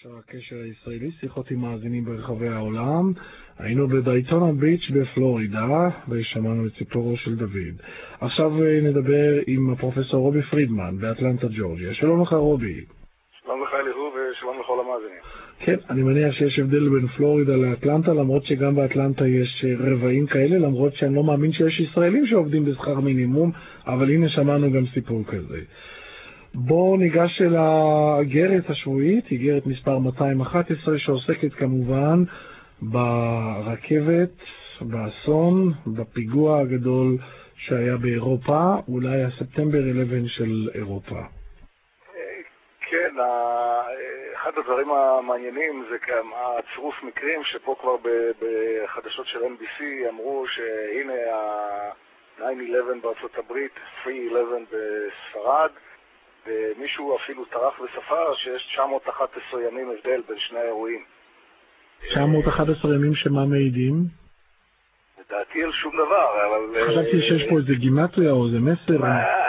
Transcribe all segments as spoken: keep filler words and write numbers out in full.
הקשר הישראלי, שיחות עם מאזינים ברחבי העולם. היינו בדייטונה ביץ' בפלורידה ושמענו את סיפורו של דוד. עכשיו נדבר עם הפרופסור רובי פרידמן באטלנטה ג'ורג'יה. שלום לך רובי. שלום לך אליהו ושלום לכל המאזינים. כן, אני מניח שיש הבדל בין פלורידה לאטלנטה, למרות שגם באטלנטה יש רבעים כאלה, למרות שאני לא מאמין שיש ישראלים שעובדים בשכר מינימום, אבל הנה שמענו גם סיפור כזה. בואו ניגש אל האגרת השבועית, אגרת מספר מאתיים ואחת עשרה, שעוסקת כמובן ברכבת, באסון, בפיגוע הגדול שהיה באירופה, אולי הספטמבר אחת עשרה של אירופה. כן, אחד הדברים המעניינים זה גם הצירוף מקרים שפה כבר בחדשות של אן בי סי אמרו שהנה ה-תשע אחת עשרה בארצות הברית, שלוש אחת עשרה בספרד, ומישהו אפילו טרח וספר שיש תשע מאות ואחת עשרה ימים הבדל בין שני האירועים. תשע מאות ואחת עשרה ימים שמה מעידים? לדעתי על שום דבר, אבל... חשבתי שיש פה איזה גימטריה או איזה מסר.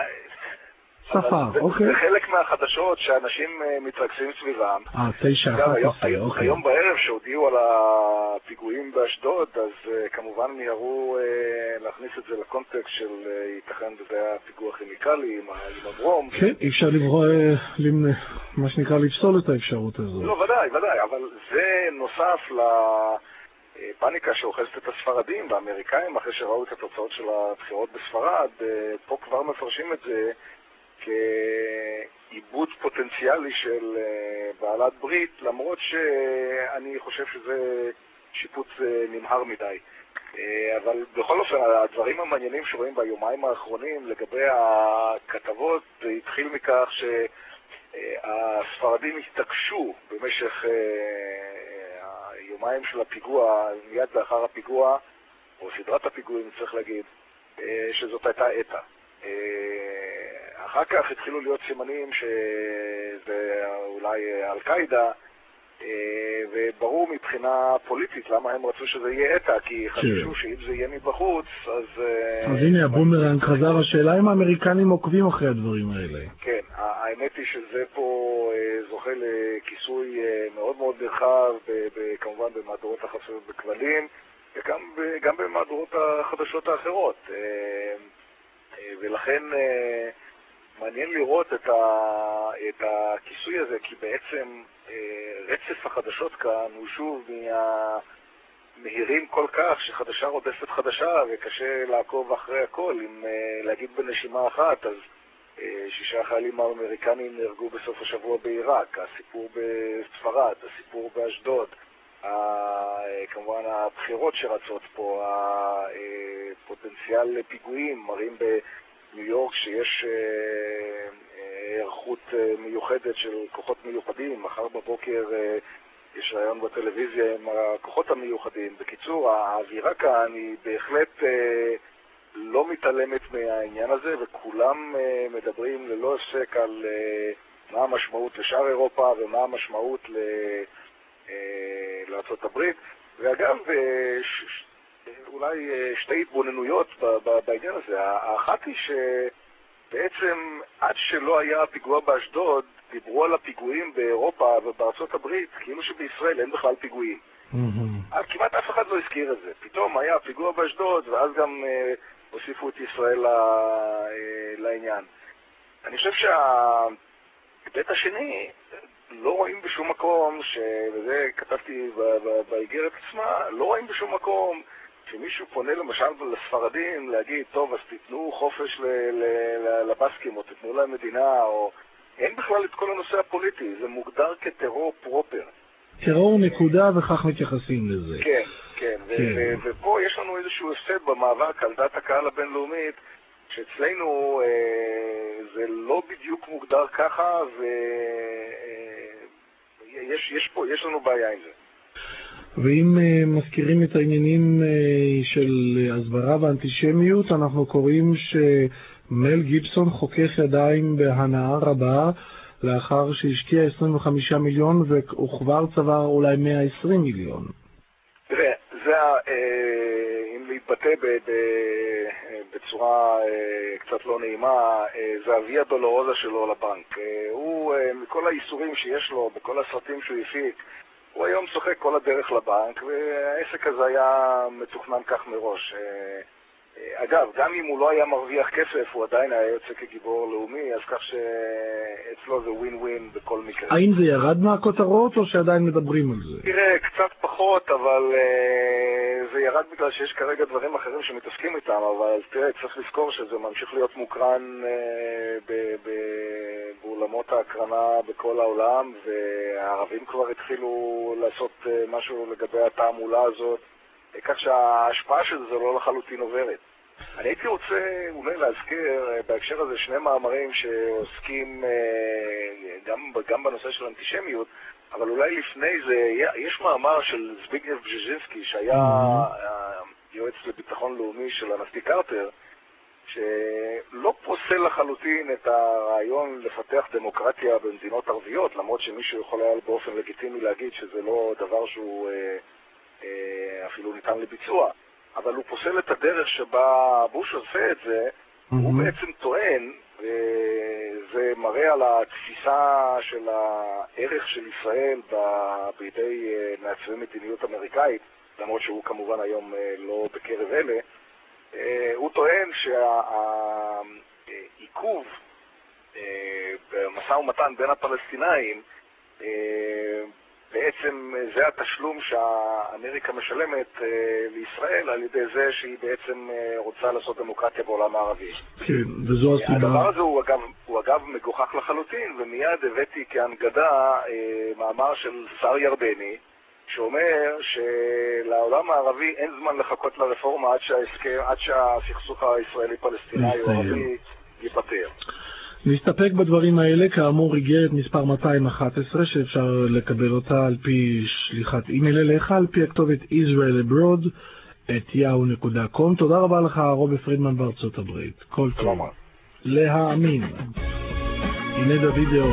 ספר, אוקיי. זה חלק מהחדשות שאנשים מתרכזים סביבם. אה, תשע אחת עשרה, אוקיי. היום בערב שהודיעו על הפיגועים באשדוד, אז כמובן מיהרו להכניס את זה לקונטקסט של ייתכן וזה היה פיגוע כימיקלי עם הברום. כן, אי אפשר לברוא, מה שנקרא, לפסול את האפשרות הזו. לא, ודאי, ודאי, אבל זה נוסף לפאניקה שאוחזת את הספרדים והאמריקאים אחרי שראו את התוצאות של הבחירות בספרד, פה כבר מפרשים את זה כעיבוד פוטנציאלי של בעלת ברית, למרות שאני חושב שזה שיפוץ נמהר מדי. אבל בכל אופן, הדברים המעניינים שרואים ביומיים האחרונים לגבי הכתבות, זה התחיל מכך שהספרדים התעקשו במשך היומיים של הפיגוע, מיד לאחר הפיגוע, או סדרת הפיגועים צריך להגיד, שזאת הייתה אתא. אחר כך התחילו להיות סימנים שזה אולי אל-קאידה, וברור מבחינה פוליטית למה הם רצו שזה יהיה אתא, כי חששו שאם זה יהיה מבחוץ, אז... אז הנה הבומרנג חזר, השאלה אם האמריקנים עוקבים אחרי הדברים האלה. כן, האמת היא שזה פה זוכה לכיסוי מאוד מאוד נרחב, כמובן במהדורות החדשות בכבלים, וגם במהדורות החדשות האחרות. ולכן מעניין לראות את, ה, את הכיסוי הזה, כי בעצם רצף החדשות כאן הוא שוב מהמהירים כל כך שחדשה רודפת חדשה וקשה לעקוב אחרי הכל. אם להגיד בנשימה אחת, אז שישה חיילים האמריקנים נהרגו בסוף השבוע בעיראק, הסיפור בספרד, הסיפור באשדוד, כמובן הבחירות שרצות פה, הפוטנציאל לפיגועים, מראים בניו יורק שיש היערכות מיוחדת של כוחות מיוחדים, מחר בבוקר יש רעיון בטלוויזיה עם הכוחות המיוחדים. בקיצור, האווירה כאן היא בהחלט לא מתעלמת מהעניין הזה, וכולם מדברים ללא הפסק על מה המשמעות לשאר אירופה ומה המשמעות ל... לארצות הברית. ואגב, אולי שתי התבוננויות בעניין הזה. האחת היא שבעצם עד שלא היה פיגוע באשדוד, דיברו על הפיגועים באירופה ובארצות הברית כאילו שבישראל אין בכלל פיגועים. אז כמעט אף אחד לא הזכיר את זה. פתאום היה פיגוע באשדוד ואז גם הוסיפו את ישראל לעניין. אני חושב שההיבט השני, לא רואים בשום מקום, וזה כתבתי באיגרת עצמה, לא רואים בשום מקום שמישהו פונה למשל לספרדים להגיד, טוב, אז תיתנו חופש לבסקים, או תיתנו להם מדינה, או... אין בכלל את כל הנושא הפוליטי, זה מוגדר כטרור פרופר. טרור נקודה וכך מתייחסים לזה. כן, כן, כן. ופה יש לנו איזשהו הפסד במאבק על דת הקהל הבינלאומית, שאצלנו אה, זה לא בדיוק מוגדר ככה, ויש יש פה, יש לנו בעיה עם זה. ואם אה, מזכירים את העניינים אה, של הסברה ואנטישמיות, אנחנו קוראים שמל גיבסון חוקך ידיים בהנאה רבה, לאחר שהשקיע עשרים וחמישה מיליון והוא כבר צבר אולי מאה ועשרים מיליון. תראה, זה, אה, אם להתבטא ב... ב בצורה קצת לא נעימה, זה הוויה דולורוזה שלו לבנק. הוא, מכל האיסורים שיש לו, בכל הסרטים שהוא הפיק, הוא היום צוחק כל הדרך לבנק, והעסק הזה היה מתוכנן כך מראש. אגב, גם אם הוא לא היה מרוויח כסף, הוא עדיין היה יוצא כגיבור לאומי, אז כך שאצלו זה ווין ווין בכל מקרה. האם זה ירד מהכותרות או שעדיין מדברים על זה? תראה, קצת פחות, אבל uh, זה ירד בגלל שיש כרגע דברים אחרים שמתעסקים איתם, אבל תראה, צריך לזכור שזה ממשיך להיות מוקרן uh, באולמות ההקרנה בכל העולם, והערבים כבר התחילו לעשות uh, משהו לגבי התעמולה הזאת, כך שההשפעה של זה לא לחלוטין עוברת. אני הייתי רוצה אולי להזכיר בהקשר הזה שני מאמרים שעוסקים גם, גם בנושא של אנטישמיות, אבל אולי לפני זה, יש מאמר של זביגנייב בז'ז'ינסקי שהיה יועץ לביטחון לאומי של הנשיא קרטר, שלא פוסל לחלוטין את הרעיון לפתח דמוקרטיה במדינות ערביות, למרות שמישהו יכול היה באופן לגיטימי להגיד שזה לא דבר שהוא אפילו ניתן לביצוע, אבל הוא פוסל את הדרך שבה בוש עושה את זה. mm-hmm. הוא בעצם טוען, וזה מראה על התפיסה של הערך של ישראל בידי מעצבי מדיניות אמריקאית, למרות שהוא כמובן היום לא בקרב אלה. הוא טוען שהעיכוב במשא ומתן בין הפלסטינאים בעצם זה התשלום שהאמריקה משלמת אה, לישראל על ידי זה שהיא בעצם אה, רוצה לעשות דמוקרטיה בעולם הערבי. כן, וזו הסיבה. הדבר הזה הוא אגב, הוא אגב מגוחך לחלוטין, ומיד הבאתי כהנגדה אה, מאמר של שר ירדני, שאומר שלעולם הערבי אין זמן לחכות לרפורמה עד שההסכם, עד שהסכסוך הישראלי-פלסטיני או ערבי ייפטר. נסתפק בדברים האלה. כאמור, איגרת מספר מאתיים ואחת עשרה שאפשר לקבל אותה על פי שליחת אימייל אליך, על פי הכתובת ישראל אברוד את יאהו נקודה קום. תודה רבה לך, רובי פרידמן בארצות הברית. כל טוב. להאמין. הנה דוידאו.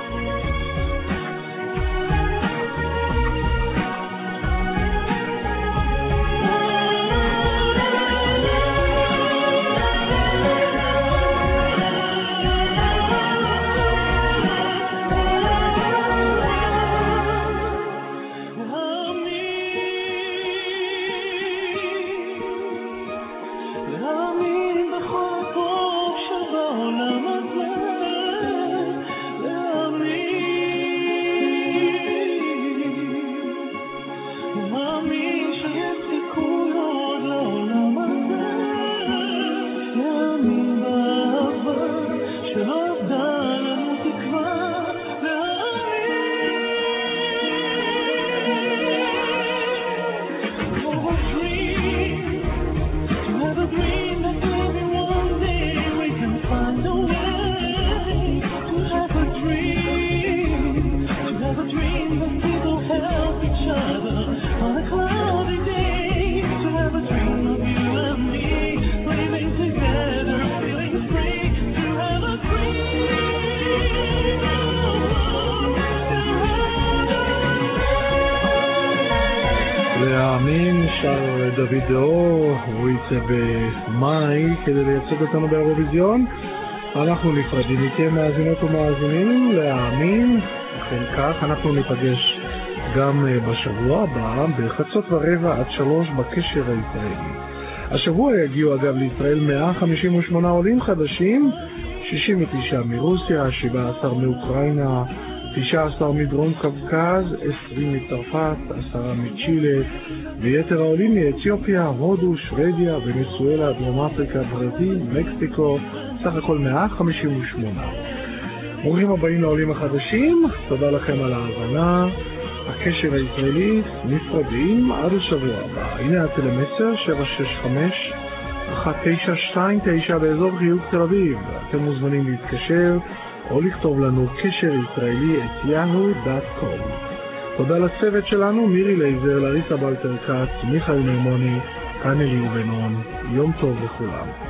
דוידאו, הוא יצא במאי כדי לייצג אותנו באירוויזיון. אנחנו נפרדים מכם מאזינות ומאזינים. להאמין, לכן כך אנחנו ניפגש גם בשבוע הבא בחצות ורבע עד שלוש בקשר הישראלי. השבוע יגיעו אגב לישראל מאה חמישים ושמונה עולים חדשים, שישים ותשעה מרוסיה, שבעה עשר מאוקראינה, תשע עשרה מדרום קווקז, עשרים מצרפת, עשרה מצ'ילה, ויתר העולים מאתיופיה, הודו, שוודיה, ונסואלה, דרום אפריקה, ברזיל, מקסיקו, סך הכל מאה חמישים ושמונה. ברוכים הבאים לעולים החדשים, תודה לכם על ההאזנה. הקשר הישראלי, נפרדים עד השבוע הבא. הנה הטלמסר שבע שש חמש אחת תשע שתיים תשע באזור חיוג תל אביב. אתם מוזמנים להתקשר או לכתוב לנו קשר ישראלי את יאהו דוט קום. תודה לצוות שלנו, מירי לייזר, לריסה בלטר קאץ, מיכאל מימוני, כאן אלי ובנון. יום טוב לכולם.